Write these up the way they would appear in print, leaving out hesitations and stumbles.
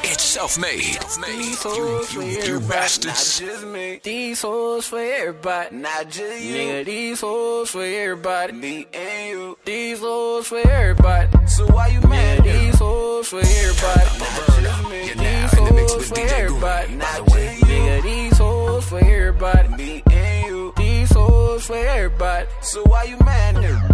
It's self-made. These hoes for everybody, bastards. not just me. These hoes for everybody, not just you. Nigga, these hoes for everybody, me and you. These hoes for everybody, so why you mad? These hoes for everybody, not just me. These hoes for everybody, not just you. Nigga, these hoes for everybody, me and you. These hoes for everybody, so why you mad, nigga?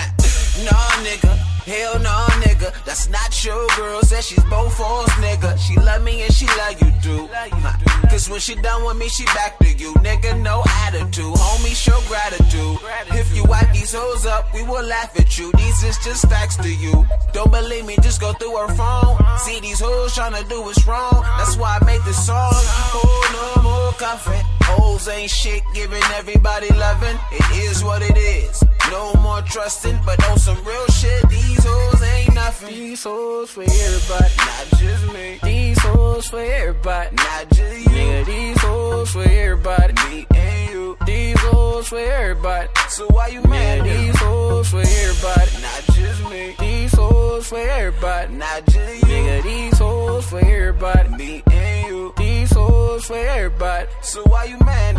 Nah, nigga, hell no, nigga. That's not your girl, said she's both false, nigga. She love me and she love you too. Cause when she done with me, she back to you, nigga, no attitude. Homie, show gratitude. If you wipe these hoes up, we will laugh at you. These is just facts to you. Don't believe me, just go through her phone. See these hoes tryna do what's wrong. That's why I made this song. Oh, no more comfort. Hoes ain't shit, giving everybody loving. It is what it is. No more trusting, but on some real shit, these hoes ain't nothing. These hoes for everybody, not just me. These hoes for everybody, not just you. Nigga, these hoes for everybody, me and you. These hoes for everybody, so why you mad? These hoes for everybody, not just me. These hoes for everybody, not just you. Nigga, these hoes for everybody, me and you. These hoes for everybody, so why you mad,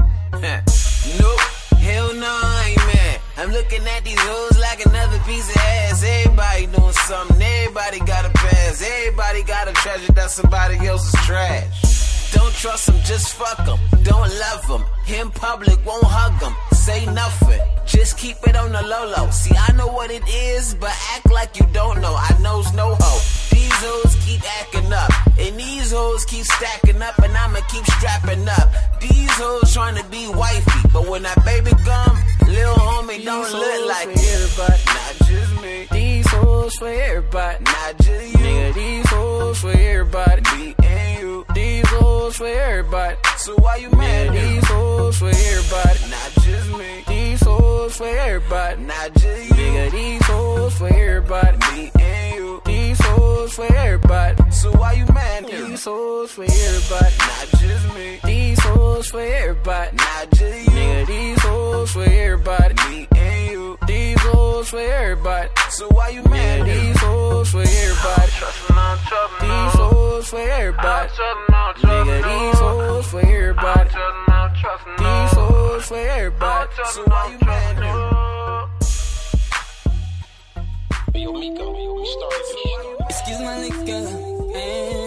nigga? Nope. Hell no, I ain't mad. I'm looking at these hoes like another piece of ass. Everybody doing something, everybody got a pass. Everybody got a treasure that somebody else's trash. Don't trust them, just fuck them. Don't love them. In public, won't hug them. Say nothing, just keep it on the low-low. See, I know what it is, but act like you don't know. I know's no hope. These hoes keep acting up, and these hoes keep stacking up, and I'ma keep strapping up. These hoes trying to be wifey, but when that baby come, little homie don't look like everybody, not just me. These hoes for everybody, not just you. Nigga, these hoes for everybody, me and you. These hoes for everybody, so why you mad? These hoes for everybody, not just me. These hoes for everybody, not just you. Nigga, these hoes for everybody, me and you. These hoes for everybody, so why you mad? These hoes for everybody, not just me. These hoes for everybody, not just you. Nigga, these hoes for everybody, me and you. These hoes for everybody, so why you mad? These hoes for everybody, these hoes for everybody, nigga, these hoes for everybody, these hoes for everybody, so why you mad, nigga? Yo, Miko, we started this shit. Excuse my nigga,